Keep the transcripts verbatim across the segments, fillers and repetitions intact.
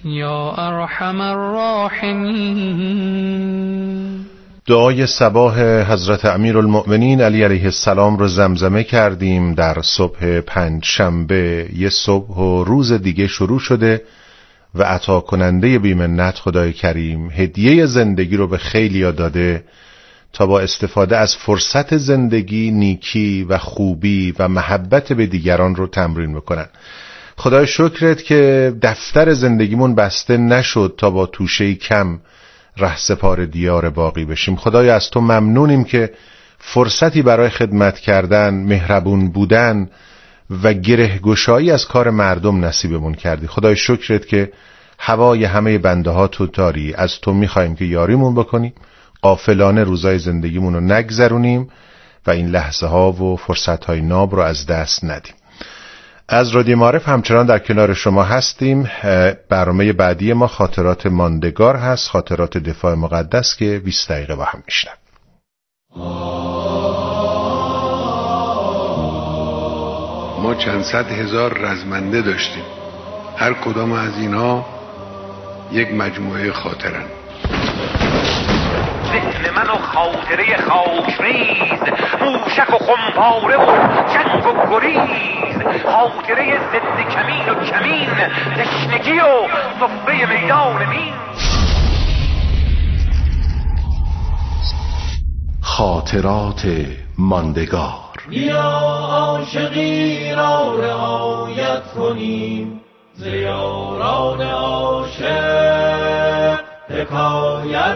یا ارحم الراحمین. دعای صباح حضرت امیرالمؤمنین علی علیه السلام رو زمزمه کردیم در صبح پنج شنبه. یه صبح و روز دیگه شروع شده و عطا کننده بی‌منت خدای کریم هدیه زندگی رو به خیلیا داده تا با استفاده از فرصت زندگی نیکی و خوبی و محبت به دیگران رو تمرین بکنن. خدای شکرت که دفتر زندگیمون بسته نشد تا با توشه کم رهسپار دیار باقی بشیم. خدای از تو ممنونیم که فرصتی برای خدمت کردن، مهربون بودن و گره گشایی از کار مردم نصیبمون کردی. خدای شکرت که هوای همه بنده ها تو داری. از تو میخوایم که یاریمون بکنی، غافلانه روزای زندگیمون رو نگذرونیم و این لحظه ها و فرصت های ناب رو از دست ندیم. از رادیو معارف همچنان در کنار شما هستیم. برنامه بعدی ما خاطرات ماندگار هست، خاطرات دفاع مقدس که بیست دقیقه با هم میشنم. ما چند صد هزار رزمنده داشتیم، هر کدام از اینها یک مجموعه خاطرن. ذهن من و خاطره خاکریز، موشک و خمپاره و جنگ و گریز، خاطره ضد کمین و کمین، تشنگی و صفه میدان مین. خاطرات ماندگار. بیا عاشقی را رعایت کنیم، ز یاران عاشق حکایت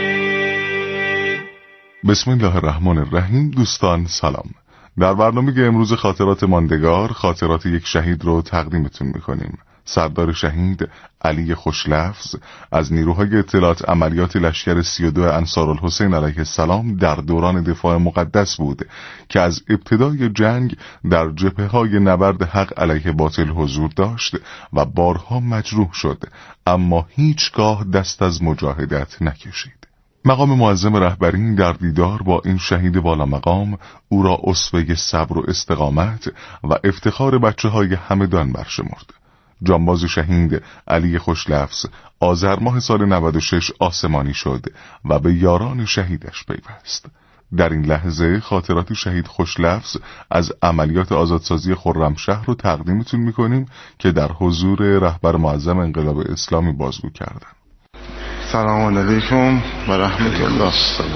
کنیم. بسم الله الرحمن الرحیم. دوستان سلام. در برنامه امروز خاطرات ماندگار خاطرات یک شهید رو تقدیمتون میکنیم. سردار شهید علی خوشلفظ از نیروهای اطلاعات عملیات لشکر سی و دو انصارالحسین علیه السلام در دوران دفاع مقدس بود که از ابتدای جنگ در جبهه‌های نبرد حق علیه باطل حضور داشت و بارها مجروح شد، اما هیچگاه دست از مجاهدت نکشید. مقام معظم رهبری در دیدار با این شهید والا مقام او را اسوه صبر و استقامت و افتخار بچه های همدان برشمرد. جانباز شهید علی خوشلفظ آذر ماه سال نود و شش آسمانی شد و به یاران شهیدش پیوست. در این لحظه خاطرات شهید خوشلفظ از عملیات آزادسازی خرمشهر رو تقدیمتون میکنیم که در حضور رهبر معظم انقلاب اسلامی بازگو کردن. سلام علیکم و رحمت الله.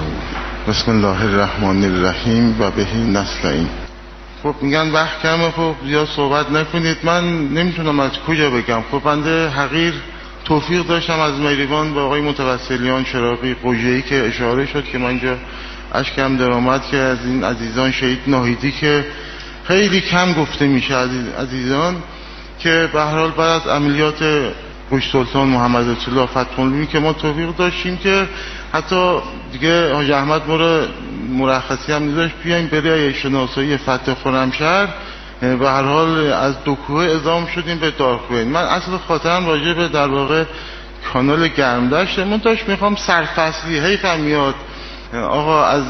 بسم الله الرحمن الرحیم و بهی نستعین. خب میگن وقت کمه، خب زیاد صحبت نکنید. من نمیتونم از کجا بگم. خب بنده حقیر توفیق داشتم از مریوان با آقای متوسلیان چراغی قوجه‌ای که اشاره شد که من اینجا اشکم درآمد که از این عزیزان شهید ناهیدی که خیلی کم گفته میشه عزیزان که به هر حال بعد از عملیات گوش سلطان محمد اطلاع فتح‌الملوک که ما توفیق داشتیم که حتی دیگه حاج احمد ما رو مرخصی هم نداشت بیایم برای شناسایی فتح خرمشهر. به هر حال از دو کوه اعزام شدیم به دارخوین. من اصل خاطرم راجع به در واقع کانال گرمدشت من داشت میخوام سرفصلی حیفم میاد آقا از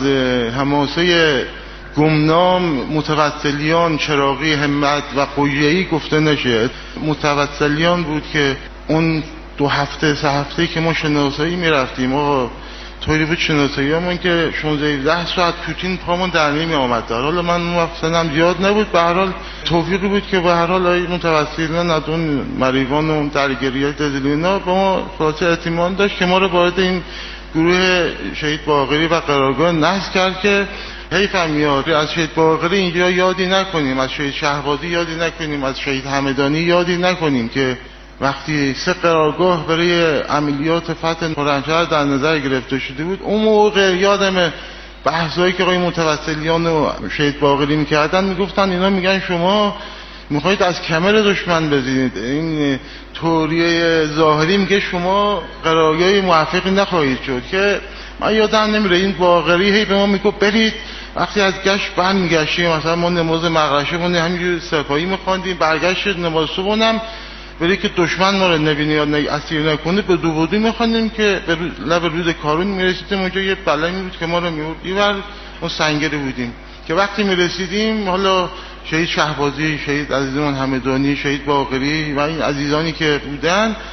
حماسه گمنام متوسلیان چراغی همت و قویه‌ای گفته نشه. متوسلیان بود که اون دو هفته سه هفته که ما شناسایی میرفتیم آقا طوری بود شناسایی همون که شانزده ساعت پوتین پامون در نمی آمد. در حال من اون وقت سنم زیاد نبود، به هر حال توفیقی بود که به هر حال ای متوسلیان از اون مریوان و درگیری دزلینا به ما خلاصه اعتماد داشت که ما رو وارد این گروه شهید باقری و قرارگاه نحس کرد که حیفم میاد از شهید باقری اینجا یادی نکنیم، از شهید شهبازی یادی نکنیم، از شهید همدانی یادی نکنیم که وقتی سه قرارگاه برای عملیات فتح خرمشهر در نظر گرفته شده بود اون موقع یادم بحثایی که آقای متوسلیان و شهید باقری میکردن میگفتن اینا میگن شما میخواید از کمر دشمن بزنید. این توریه ظاهری میگه شما قرارگاه موفقی نخواهید شد که من یادم نمیره این باقری هی به ما میگه برید. وقتی از گشت بند میگشتیم مثلا ما نماز مغربی مون همینجوری سپاهی میخواندیم، برگشت نماز صبحونم برای که دشمن ما رو نبینه یا اسیر نکنه به دو بودی میخواندیم که به لب رود کارون میرسیدیم. اونجا یه بلایی بود که ما رو میورد اینور ما سنگری بودیم که وقتی میرسیدیم حالا شهید شهبازی، شهید عزیزمان همدانی، شهید باقری و این عزیزانی که بودن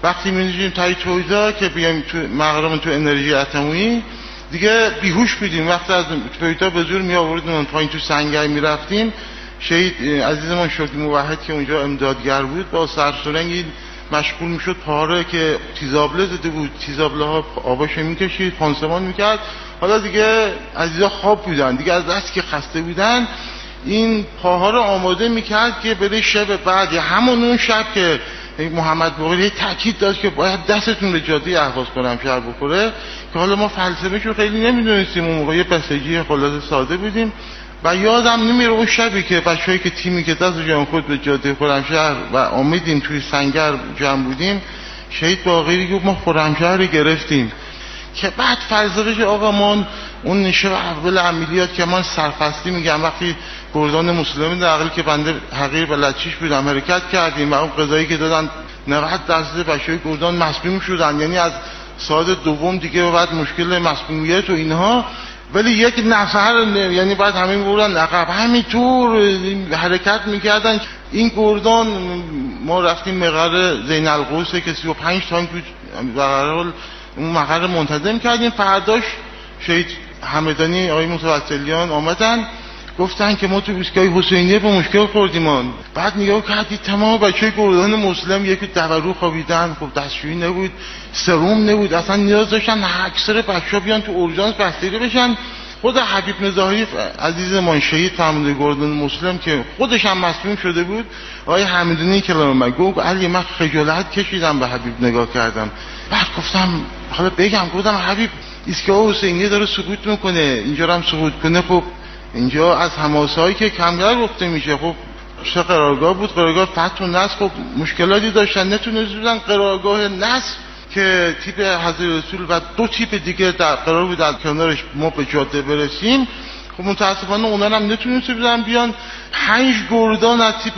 وقتی می‌ریم تای تویدا که بیایم تو مقرمون تو انرژی اتمی دیگه بیهوش بودیم. وقتی از تویدا به زور می آوردن پایین تو سنگر میرفتیم، شهید عزیزمون شکری موحد که اونجا امدادگر بود با سرسرنگی مشغول میشد پاره که تیزابله زده بود، تیزابله ها آباشو میکشید، پانسمان میکرد. حالا دیگه عزیزا خواب بودن، دیگه از دست که خسته بودن این پاها رو آماده میکرد که بره شب بعد یا همون اون شب که محمد باقری تاکید داشت که باید دستتون به جاده اهواز خرمشهر بخوره، که حالا ما فلسفه‌شو خیلی نمیدونستیم، اون موقع بسیجی خلاصه ساده بودیم. و یادم نمیره اون شبی که بچه‌ای که تیمی که دست جان خود به جاده خرمشهر و آمدیم توی سنگر جمع بودیم، شهید باقری گفت ما خرمشهر رو گرفتیم. که بعد فلسفه‌ش آقا ما اون نشه اول عملیات که ما سرفصلی میگم وقتی گردان مسلمین در عقلی که بنده حقیر بلدچیش بودم حرکت کردیم و اون قضایی که دادن نود درصد بچه‌های گردان مسموم شدن، یعنی از ساعت دوم دیگه بعد مشکل مسمومیت و اینها، ولی یک نفر یعنی بعد همه میبردن عقب همینطور حرکت میکردن. این گردان ما رفتیم مقر زین القوسه که سی و پنج تانک بود، برحال اون مقر منتظم کردیم. فرداش شهید همدانی آقای متوسلیان آمدن گفتن که ما تو ایستگاه حسینیه به مشکل خوردیم. بعد نگاه کردید تمام بچه گردان مسلم یکی دورو خوابیدن، خب دستشویی نبود، سروم نبود، اصلا نیاز داشتن اکثر بچه‌ها بیان تو اورژانس بستری بشن. خود حبیب نزاهی عزیزمان شهید فرمانده گردان مسلم که خودش هم مسموم شده بود، آقای حمیدانی کلام من گفت علی من خجالت کشیدم به حبیب نگاه کردم. بعد گفتم حالا بگم، گفتم حبیب ایستگاه حسینیه داره سقوط میکنه، اینجا هم سقوط کنه، خب اینجا از حماسه‌ای که کمتر گفته میشه. خب چه قرارگاه بود، قرارگاه فتح و نصر، خب مشکلاتی داشتن نتونسته بودن قرارگاه نصر که تیپ حضرت رسول و دو تیپ دیگه در قرار بود از کنارش ما به جاده برسیم. خب متاسفانه اونا هم نتونسته بودن بیان. پنج گردان از تیپ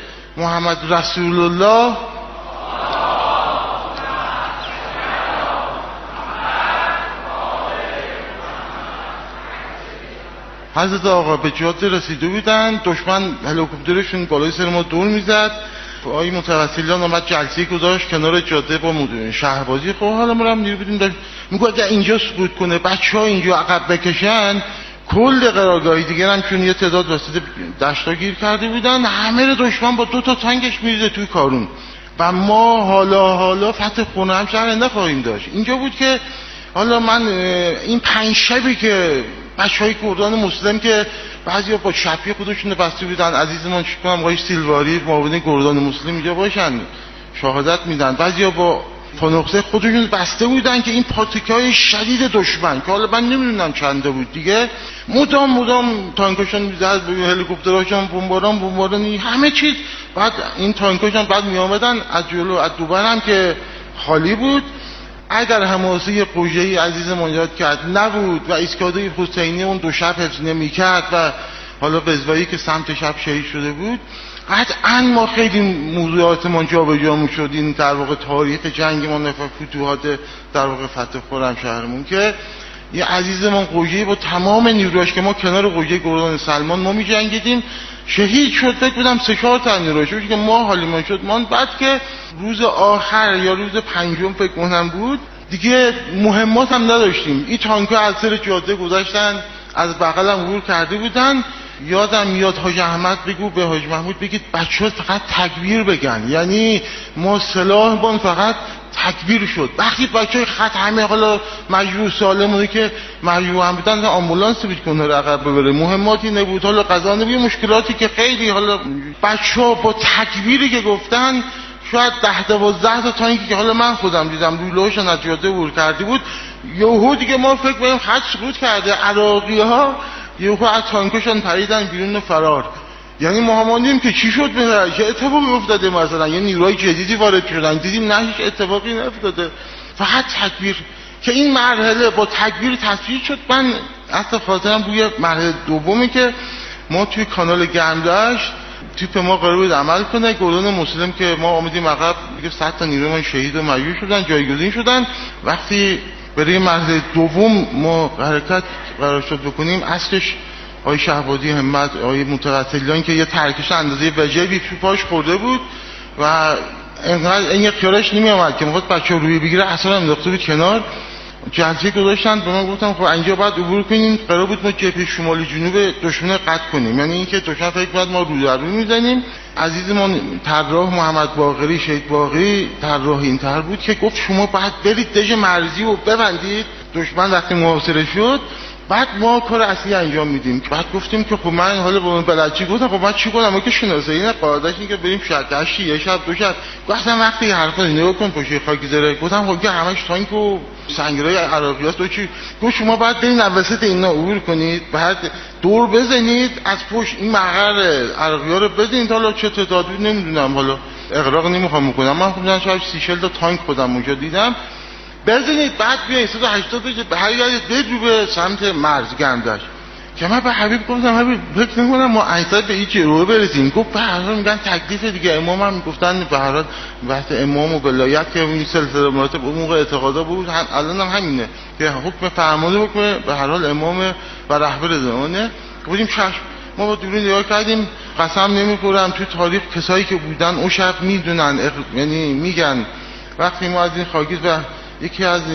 محمد رسول الله حضرت آقا به جاده رسیده بودن، دشمن هلیکوپترشون بالای سر ما دور میزد. آقای متوسلیان اومد جلسه گذاشت کنار جاده با شهربازی. خب حالا ما هم نیرو بودیم داشت میگه اگه اینجا سقوط کنه بچه‌ها اینجا عقب بکشن کل قرارگاهی دیگه هم چون یه تعداد واسطه دشتا گیر کرده بودن، همه رو دشمن با دو تا تانکش میریزه توی کارون و ما حالا حالا فتح خرمشهر نخواهیم داشت. اینجا بود که حالا من این پنج شبی که بچهای گردان مسلم که بعضیا با شپی خودشون بسته بودن، عزیزمان شکرم آقای سیلواری معاون گردان مسلم اینجا باشن شهادت میدن، بعضیا با فانوخته خودشون بسته بودن که این پاتیکای شدید دشمن که حالا من نمیدونم چنده بود دیگه مدام مدام تانکاشون میزد، هلیکوپتراشون بمباران بمباران همه چیز. بعد این تانکاشون بعد میآمدن از جلو از دوبر هم که خالی بود. اگر حماسه قوژه‌ای عزیزمون یاد کرد نبود و ایستگاه حسینی اون دو شب حفظ نمی‌کرد و حالا بزوایی که سمت شب شهید شده بود، قطعاً ما خیلی موضوعاتمون جابجا می‌شد. این در واقع تاریخ جنگ ما و فتوحات در واقع فتح خرمشهرمون که یه عزیزمون قوژه‌ای با تمام نیروش که ما کنار قوژه گردان سلمان ما می‌جنگیدیم شهید شد. فکر کنم سه چهار تا نیروش که ما حالیمان شد. ما بعد که روز آخر یا روز پنجم فکر کنم بود دیگه مهمات هم نداشتیم، این تانک‌ها از سر جاده گذاشتن از بغلم عبور کرده بودن. یادم میاد حاج احمد بگو به حاج محمود بگید بچه‌ها فقط تکبیر بگن، یعنی ما سلاح بان فقط تکبیر شد. وقتی بچه‌های خط همه حالا مجروح سالمونی که مجروح هم بودن آمبولانس بود کنه عقب ببره، مهماتی نبود، حالا قضا نبود، مشکلاتی که خیلی حالا بچه‌ها با تکبیری که گفتن شاید ده دوازده تا تانکی که حالا من خودم دیدم لوله‌هاشون از جاده عبور کرده بود، یهو دیگه ما فکر کنیم خط سقوط کرده، عراقی‌ها یهو از تانکشون پریدن بیرون فرار. یعنی ما همانیم که چی شد به چه اتفاقی افتاده، مثلا یه نیروهای جدیدی وارد شدن، دیدیم نه هیچ اتفاقی نیفتاده، فقط تکبیر. که این مرحله با تکبیر تصویر شد. من اصلا خاطرم روی مرحله دومی که ما توی کانال گرمدشت تیپ ما قرار بود عمل کنه، گردان مسلم که ما آمدیم عقب دیگه صد تا نیروی ما شهید و مجروح شدن، جایگزین شدن. وقتی برای مرحله دوم ما حرکت قرار شد بکنیم، اصلش آقای شهبازی همت، آقای متوسلیان که یه ترکش اندازه وجبی تو پاش خورده بود و اینقدر این خیالش نمیامد که میخواد بچه روی بگیره، اصلا انداخته بود کنار. جلسه گذاشتن به من گفتم خب اینجا باید عبور کنیم، قرار بود ما جبهه شمالی جنوب دشمن قطع کنیم، یعنی اینکه دشمن فکر کنه ما رو در رو میزنیم. عزیزمون طراح محمد باقری شهید باقری طراح اینطور بود که گفت شما باید برید دژ مرزی رو ببندید، دشمن وقتی محاصره شد بعد ما کار اصلی انجام میدیم. بعد گفتیم که خب من حالا با بلدچی گفتم خب من چی کنم؟ ما که شناسایی نه قاعده‌اش اینه که بریم شهردشتی یه شب دو شب. گفتم وقتی حرفا نگاه کن پشت خاکی زره. گفتم خب که همش تانک و سنگرای عراقیاست تو چی؟ گفت شما باید برین وسط اینا عبور کنید، بعد دور بزنید از پشت این مقر عراقی‌ها رو بزنید. حالا چه تعداد بود نمیدونم، حالا اغراق نمیخوام بکنم، من خودم شاید سی چهل تا تانک خودم اونجا دیدم. بزنید بعد بیاین صد و هشتاد بشه به حقیقت بدرو به سمت مرز گندشت. که من به حبیب گفتم حبیب فکر نکنم ما عیسا به هیچ روه برسیم. گفت به هر حال میگن تکلیف دیگه، امام هم میگفتن به هر حال بحث امام و ولایت که این سلسله مراتب اون موقع اعتقادا بود، هم الان هم همینه که حکم فرمانده حکم به هر حال امام و رهبر زمانه. گفتیم چشم. ما با دوربین نگاه کردیم، قسم نمیخورم تو تاریخ کسایی که بودن اون شب میدونن، یعنی میگن وقتی ما از این خاکیز و یکی از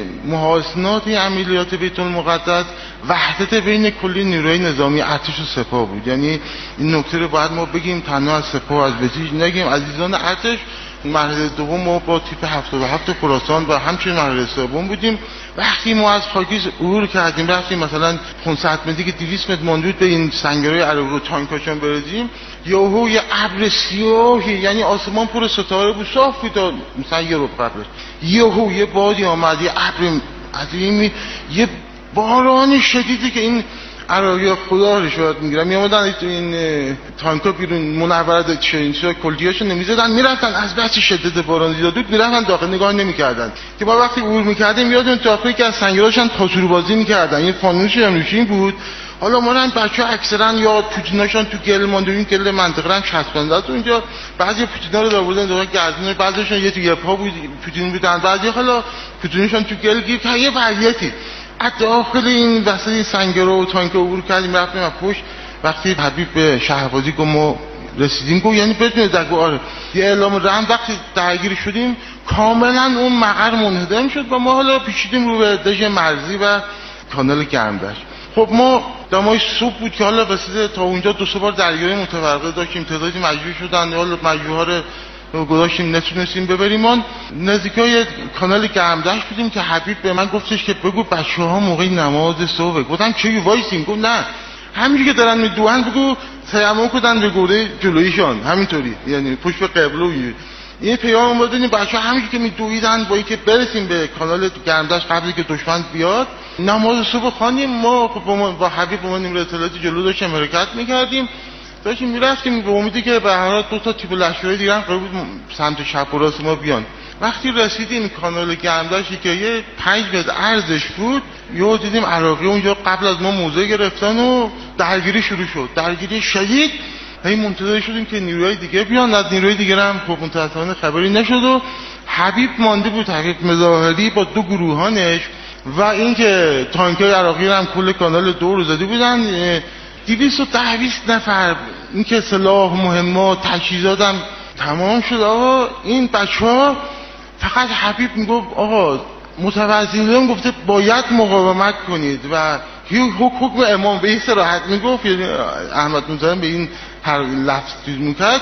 محاسنات این عملیات بیت المقدس وحدت بین کلی نیروی نظامی ارتش و سپاه بود. یعنی این نکته رو باید ما بگیم، تنها از سپاه از بسیج نگیم. عزیزان ارتش مرحله دوم ما با تیپ هفتاد و هفت خراسان و همچنین مرحله سوم بودیم. وقتی ما از خاکیز عبور کردیم رفتیم مثلا پانصد متری که دویست متر ماندود به این سنگرهای عراقی و تانکاشون برسیم، یهو یه ابر سیاهی، یعنی آسمان پر ستاره بود، صاف بود مثلا یه رو قبلش، یهو یه بادی آمد، یه ابر عظیمی، یه باران شدیدی که این عراقی ها خدا رو شاید میگیرن میامدن تو این تانکا بیرون منورت چینسا کلدیاشو نمیزدن، میرفتن از بس شدت باران زیاد بود میرفتن داخل نگاه نمیکردن. که ما وقتی عبور میکردیم یادم داخلی که از سنگراشن تاسور بازی میکردن، این فانوسی هم روشین بود. حالا ما هم بچه‌ها اکثرا یا پوتیناشون تو گل مانده، این گل منطقه هم چسبنده است اونجا، بعضی پوتینا رو آوردن دور گردن، بعضیشون یه تو یه پا بود پوتین بودن، بعضی حالا پوتیناشون تو گل گیر که یه وضعیتی. از داخل این وسط سنگرها و تانک عبور کردیم رفتیم از پشت. وقتی حبیب به شهربازی گفت ما رسیدیم، گفت یعنی بدون دگو آره یه اعلام رحم. وقتی درگیر شدیم کاملا اون مقر منهدم شد و ما حالا پیچیدیم رو به دژ مرزی و کانال گرمدشت. خب ما دمای صبح بود که حالا رسیده تا اونجا دو سه بار درگیری متفرقه داشتیم، تعدادی مجبور شدن حالا مجبورها رو گذاشتیم نتونستیم ببریم. ما نزدیکای کانال گرمدشت بودیم که حبیب به من گفتش که بگو بچه‌ها موقع نماز صبح. گفتم چه وایسیم؟ گفت نه همینجوری که دارن میدوئن بگو تیمم کنن به گوره جلویشان، همینطوری یعنی پشت به قبله. این پیام اومد این بچه‌ها همینجوری که میدویدن با اینکه برسیم به کانال گرمدشت قبل که دشمن بیاد نماز صبح خوانیم. ما با, با حبیب اومدیم اطلاعاتی جلو داشتیم حرکت میکردیم، داشتیم میرفتیم به امیدی که به هر حال دو تا تیپ لشکری دیگه هم قرار بود سمت چپ و راست ما بیان. وقتی رسیدیم کانال گرمدشتی که یه پنج متر عرضش بود، یهو دیدیم عراقی اونجا قبل از ما موضع گرفتن و درگیری شروع شد، درگیری شدید. هی منتظر شدیم که نیروهای دیگه بیان، از نیروهای دیگه هم خب متأسفانه خبری نشد و حبیب مانده بود، حبیب مظاهری با دو گروهانش و اینکه تانکای عراقی هم کل کانال دور زده بودن. دویست و ده بیست نفر، این که سلاح مهمات تجهیزات هم تمام شد. آقا این بچه‌ها فقط حبیب میگفت آقا متوجهین گفته باید مقاومت کنید و حکم امام به این صراحت میگفت، یعنی احمد موسوی به این هر لفظ چیز میکرد.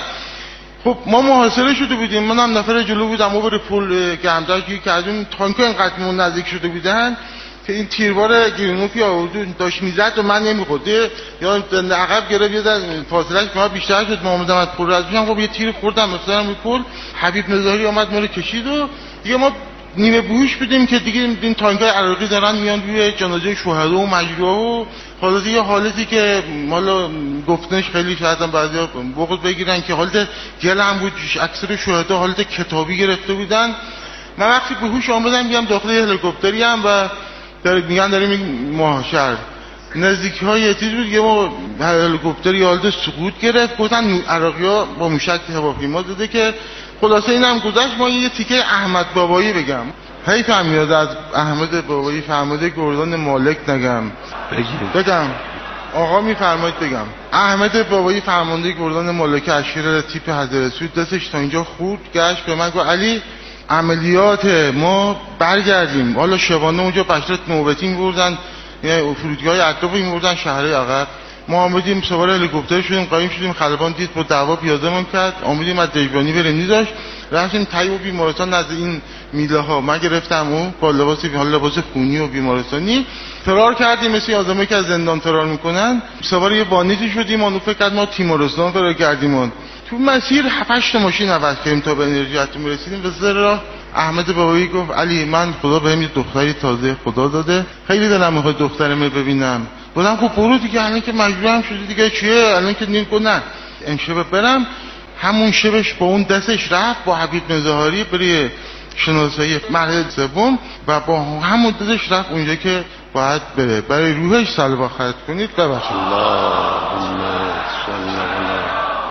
خب ما محاصره شده بودیم، منم نفر جلو بودم و بر پل گرمدشت که از اون تانک‌ها اینقدر نزدیک شده بودن که این تیربار گرینوفی آورد داشت میزد و من نمیخورد، یا عقب گرفت یه فاصلهش که ما بیشتر شد. ما اومدم از پل رد بشم، خب یه تیر خوردم مثلا می پل. حبیب مظاهری اومد ما رو کشید و دیگه ما نیمه بوش بودیم که دیگه این تانکای عراقی دارن میان روی جنازه شهدا و مجروحا و حالا دیگه حالتی که حالا گفتنش خیلی شاید هم بعضیا بغض بگیرن که حالت گل هم بود، اکثر شهدا حالت کتابی گرفته بودن. من وقتی به هوش آمدم میام داخل هلیکوپتری هم و در میگن داریم محشر نزدیکی های چیز بود که ما هلیکوپتر یالده سقوط گرفت. گفتن عراقی‌ها با موشک هواپیما زده که خلاصه اینم گذشت. ما یه تیکه احمد بابایی بگم، حیف هم میاد از احمد بابایی فرموده گردان مالک نگم بگم. آقا میفرمایید بگم احمد بابایی فرمانده گردان ملک اشیر تیپ حضرت سود دستش تا اینجا خورد گشت به من گفت علی عملیات ما برگردیم. حالا شبانه اونجا بشرت نوبتی می‌بردن، یعنی فرودگاه‌های اطراف می‌بردن شهرهای عقب. ما آمدیم سوار هلیکوپتر شدیم، قایم شدیم. خلبان دید با دعوا پیاده‌مون کرد، آمدیم از دیجبانی بریم نیزاش، رفتیم طیب بیمارستان نزد این میله ها. من گرفتم اون با لباس حالا لباس خونی و بیمارستانی فرار کردیم، مثل آدمایی که از زندان فرار میکنن. سوار یه وانیتی شدیم، اون فکر کرد ما تیمارستان فرار کردیم. تو مسیر هفت هشت ماشین عوض کردیم تا به انرژی اتمی رسیدیم. به سر راه احمد بابایی گفت علی من خدا بهم یه دختری تازه خدا داده، خیلی دلم میخواد دخترمو ببینم. گفتم خب برو دیگه، الان که مجبورم شدی دیگه چیه، الان که نیم نه امشب برم. همون شبش با اون دستش رفت با حبیب مظاهری برای شناسایی مرحله سوم و با همون دستش رفت اونجا که باید بره. برای روحش صلوات خرج کنید. ببخشید. اللهم صل علی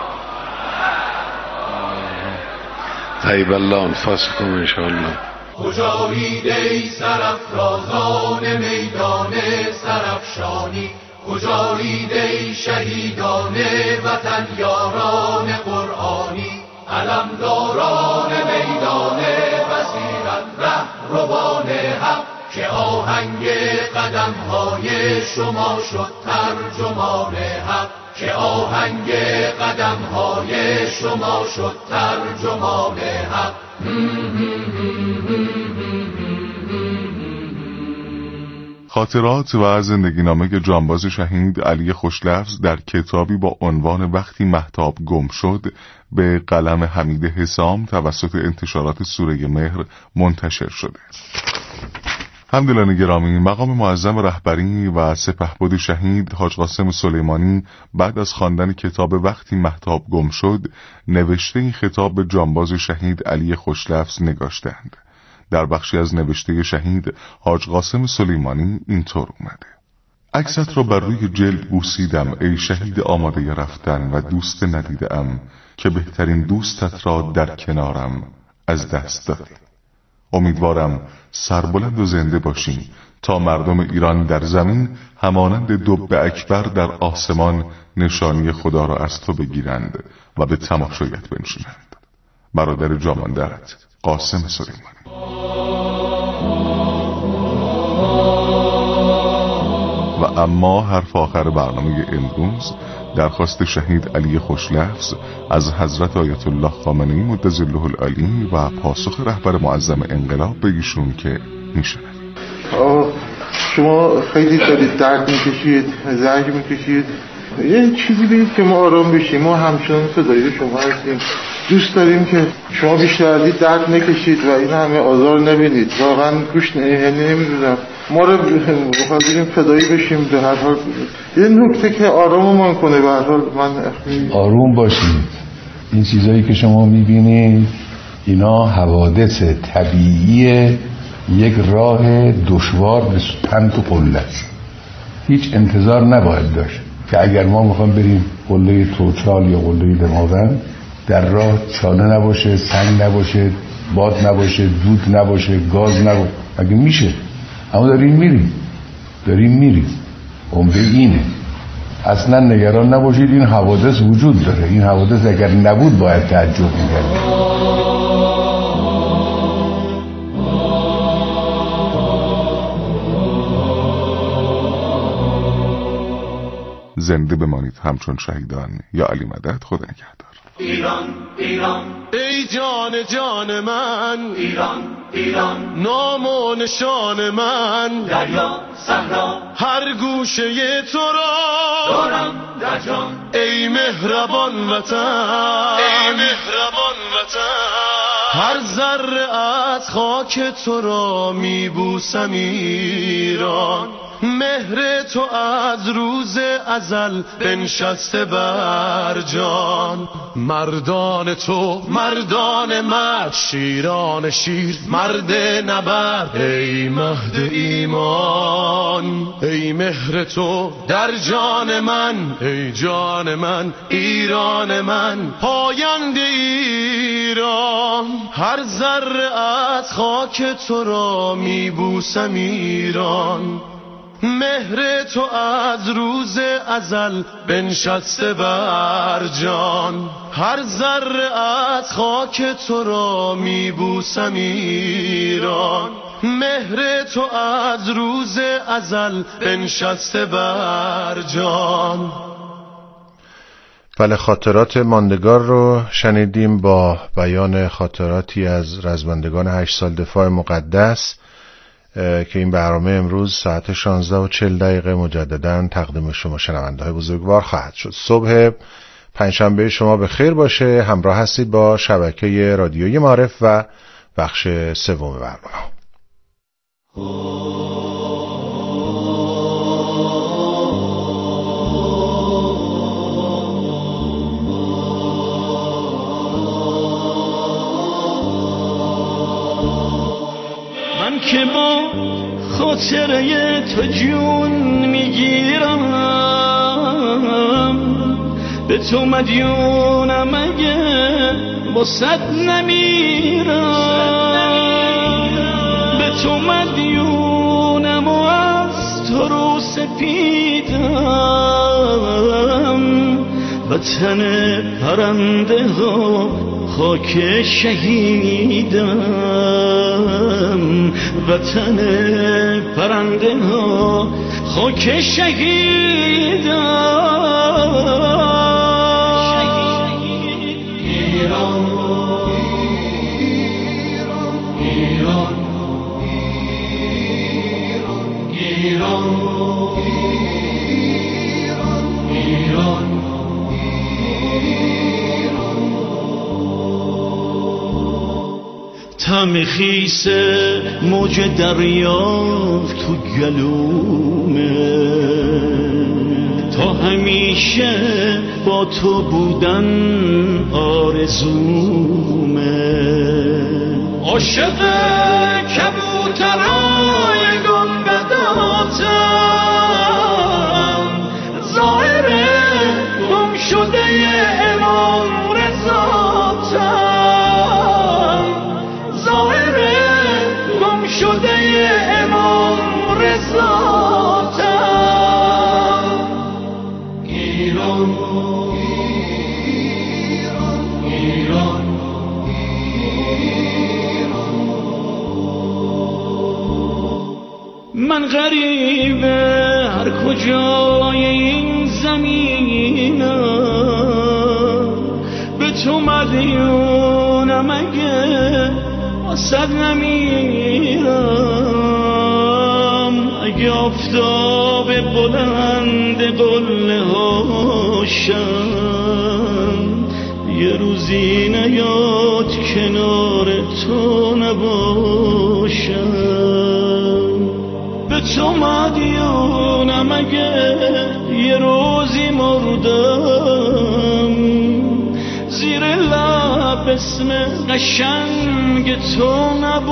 طیب الله انفاسکم ان شاء الله. کجایید ای سرافرازان میدان سرافشانی، کجایید ای شهیدان وطن یاران قرآنی، علمداران میدان بصیرت رهروان حق، که آهنگ قدم‌های شما شد ترجمان حق، که آهنگ قدم‌های شما شد ترجمان حق. خاطرات و زندگی نامه جانباز شهید علی خوشلفظ در کتابی با عنوان وقتی مهتاب گم شد به قلم حمید حسام توسط انتشارات سوره مهر منتشر شده. همدلان گرامی، مقام معظم رهبری و سپهبد شهید حاج قاسم سلیمانی بعد از خواندن کتاب وقتی مهتاب گم شد نوشته این خطاب به جانباز شهید علی خوشلفظ نگاشتند. در بخشی از نوشته شهید حاج قاسم سلیمانی اینطور اومده: عکست را بر روی جلد بوسیدم ای شهید آماده رفتن و دوست ندیدم که بهترین دوستت را در کنارم از دست دادی. امیدوارم سربلند و زنده باشی تا مردم ایران در زمین همانند دب اکبر در آسمان نشانی خدا را از تو بگیرند و به تماشایت بنشینند. برادر جاماندرت قاسم سلیمانی. و اما حرف آخر برنامه امروز درخواست شهید علی خوشلفظ از حضرت آیت الله خامنه‌ای مدظله العلی و پاسخ رهبر معظم انقلاب به ایشون که میشنوید. شما خیلی دارید درد میکشید، زنگ میکشید، یه چیزی بگید که ما آرام بشیم. ما همچنان فدایی شما هستیم، دوست داریم که شما بیشتر از این درد نکشید و این همه آزار نبینید. واقعا گوش نمیدونم، ما رو بخواهیم فدایی بشیم. به هر حال یه نکته که آراممان کنه. به هر حال من آروم باشید. این چیزایی که شما میبینید اینا حوادث طبیعی یک راه دشوار به پنت و قله است. هیچ انتظار نباید داشت که اگر ما میخوام بریم قله توچال یا قله دماوند در راه چاله نباشه، سنگ نباشه، باد نباشه، دود نباشه، گاز نباشه. اگه میشه، اما داریم میریم داریم میریم عمده اینه. اصلا نگران نباشید، این حوادث وجود داره. این حوادث اگر نبود باید تعجب میکردیم. زنده بمانید همچون شهیدان. یا علی مدد. خدا نگهدار. ایران ایران ای جان جان من، ایران ایران نام و نشان من، دریا صحرا هر گوشه تو را دارم در جان، ای مهربان وطن، ای مهربان وطن، هر ذره از خاک تو را میبوسم ایران، مهر تو از روز ازل بنشسته بر جان، مردان تو مردان مرد، شیران شیر مرد نبرد، ای مهد ایمان، ای مهر تو در جان من، ای جان من ایران من، پاینده ایران، هر ذره از خاک تو را میبوسم ایران، مهر تو از روز ازل بنشسته بر جان، هر ذره از خاک تو را میبوسم ایران. مهر تو از روز ازل بنشسته بر جان. بله، خاطرات ماندگار رو شنیدیم با بیان خاطراتی از رزمندگان هشت سال دفاع مقدس که این برنامه امروز ساعت شانزده و چهل دقیقه مجددا تقدیم شما شنونده های بزرگوار خواهد شد. صبح پنجشنبه شما به خیر باشه. همراه هستید با شبکه رادیویی معارف و بخش سوم برنامه. من که با خاطره تو جون میگیرم، به تو مدیونم اگه با صد نمیرم. به تو مدیونم و از تو رو سپیدم، وطن پرنده ها خاک شهیدم. وطن پرنده ها خاک شهیدم. ایران ایران ایران ایران طعم خیس موج دریا تو گلومه، تا همیشه با تو بودن آرزومه. عاشق کبوترای گنبداتم، ظاهر گم شده امام رضاتم، ظاهر گم شده امام رضاتم. ایران ایران من غریبه هر کجای این زمینم، به تو مدیونم اگه واسد نمیرم. اگه آفتاب بلند قله هاشم، یه روزی نیاد کنار تو نباشم. به تو مدیونم اگه یه روزی مردم، زیر لب اسم قشنگ تو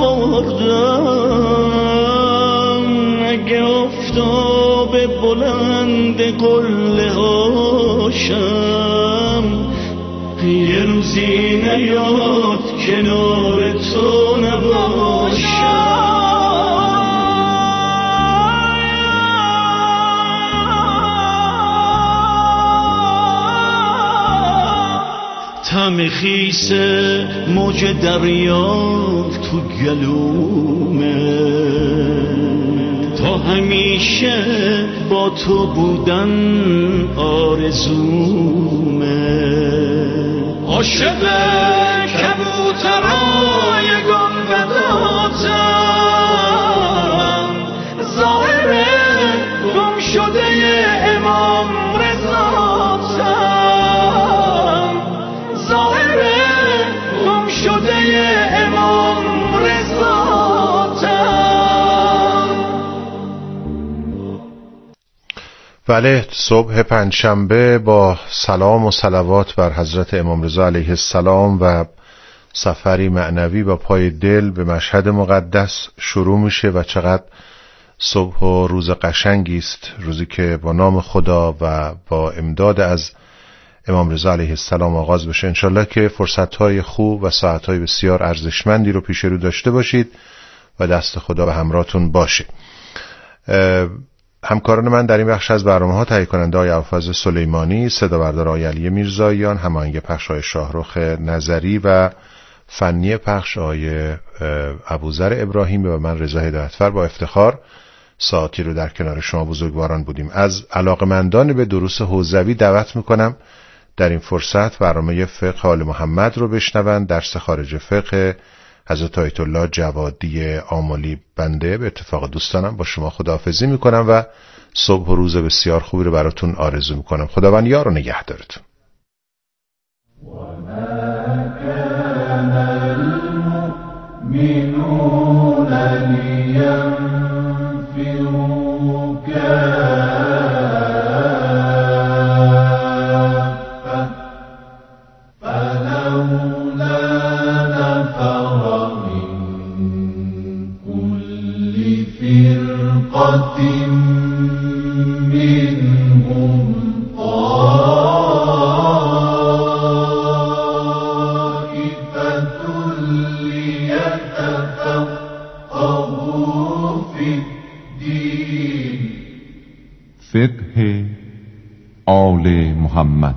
نبردم. اگه آفتاب بلند قله هاشم، یه روزی نیاد کنار تو نباشم. طعم خیس موج دریا تو گلومه، تا همیشه با تو بودن آرزومه. عاشق کبوترای گنبداتم، ظاهر گم شده امام رضاتم، ظاهر گم شده امام رضاتم. بله، صبح پنجشنبه با سلام و صلوات بر حضرت امام رضا علیه السلام و سفری معنوی با پای دل به مشهد مقدس شروع میشه و چقدر صبح و روز قشنگی است، روزی که با نام خدا و با امداد از امام رضا علیه السلام آغاز بشه. انشالله که فرصتهای خوب و ساعتهای بسیار ارزشمندی رو پیش رو داشته باشید و دست خدا به همراهتون باشه. همکاران من در این بخش از برنامه ها تهیه کننده آقای ابوالفضل سلیمانی، صدا بردار آقای علی میرزاییان، هماهنگ پخش آقای شاهرخ نظری و فنی پخش آقای ابوذر ابراهیمی و من رضا هدایتفر با افتخار ساعتی رو در کنار شما بزرگواران بودیم. از علاقمندان به دروس حوزوی دعوت میکنم در این فرصت برنامه فقه آل محمد رو بشنوند. درس خارج فقه حضرت آیت الله جوادی آملی. بنده به اتفاق دوستانم با شما خداحافظی میکنم و صبح و روز بسیار خوبی رو براتون آرزو میکنم. خداوند یار و نگهدارتون. فقه آل محمد.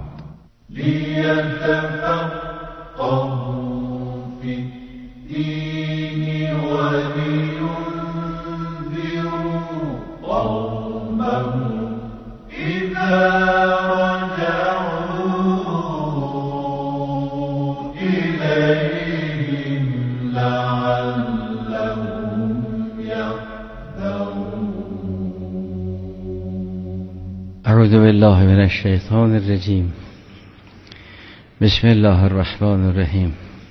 اعوذ بالله من الشیطان الرجیم. بسم الله الرحمن الرحیم.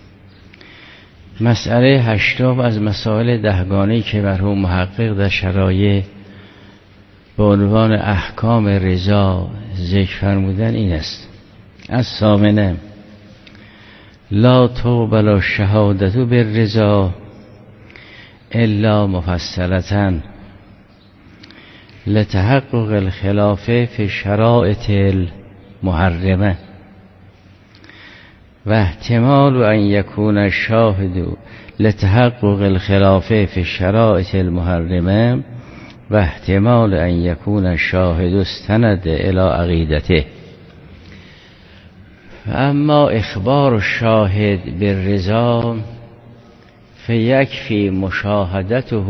مسئله هشتم از مسائل دهگانه‌ای که مرحوم محقق در شرایع به عنوان احکام رضا ذکر فرمودن این است: الثامنه لا تقبل الشهادة بالرضا الا مفصلة لتحقق الخلاف في الشرائط المحرمة و احتمال ان يكون الشاهد لتحقق الخلاف في الشرائط المحرمة و احتمال ان يكون الشاهد استند الى عقیدته. اما اخبار الشاهد بالرضا فيكفي مشاهدته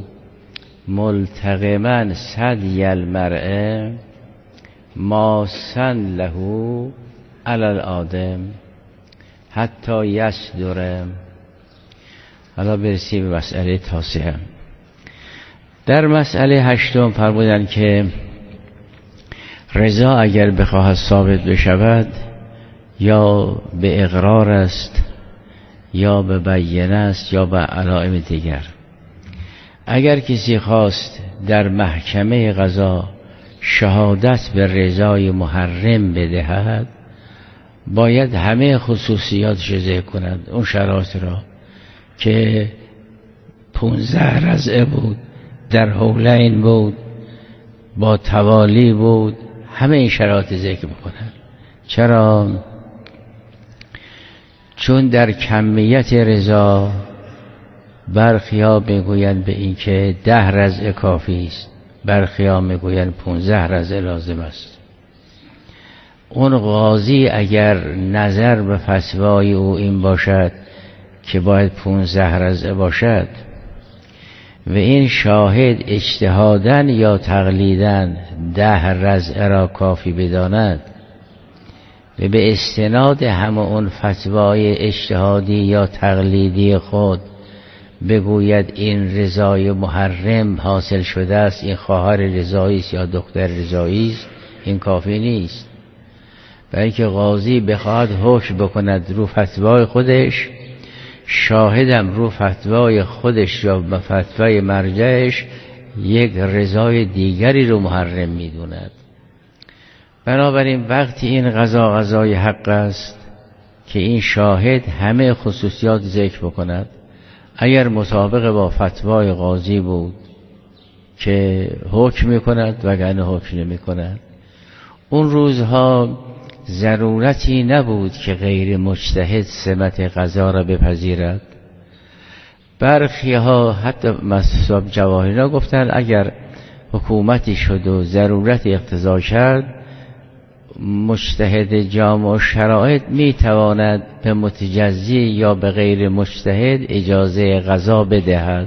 ملتقما ثدی المرء ماسا له علی الآدم حتی یصدر. حالا برسیم به مسئله تاسعه. در مسئله هشتم فرمودند که رضا اگر بخواهد ثابت بشود یا به اقرار است یا به بیانه است یا به علائم دیگر. اگر کسی خواست در محکمه قضا شهادت به رضای محرم بدهد باید همه خصوصیاتش ذکر کند، اون شرایط را که پونزده رضعه بود، در حولین بود، با توالی بود، همه این شرایط ذکر بکنند. چرا؟ چون در کمیت رضا برخیا میگویند به این که ده رضعه کافی است، برخیا میگویند پونزده رضعه لازم است. اون قاضی اگر نظر به فتوای او این باشد که باید پونزده رضعه باشد و این شاهد اجتهاداً یا تقلیداً ده رضعه را کافی بداند و به استناد همه اون فتوای اجتهادی یا تقلیدی خود بگوید این رضای محرم حاصل شده است، این خواهر رضایی است یا دختر رضایی است، این کافی نیست. برای که قاضی بخواهد حکم بکند رو فتوای خودش، شاهدم رو فتوای خودش یا به فتوای مرجعش یک رضای دیگری رو محرم میدوند. بنابراین وقتی این قضا قضای حق است که این شاهد همه خصوصیات ذکر بکند، اگر مطابق با فتوای قاضی بود که حکم میکند وگرنه حکم نمیکند. اون روزها ضرورتی نبود که غیر مجتهد سمت قضا را بپذیرد. برخی ها حتی مذهب جواهرینا گفتند اگر حکومتی شد و ضرورت اقتضا کرد، مجتهد جامع شرایط می تواند به متجزی یا به غیر مجتهد اجازه قضا بدهد.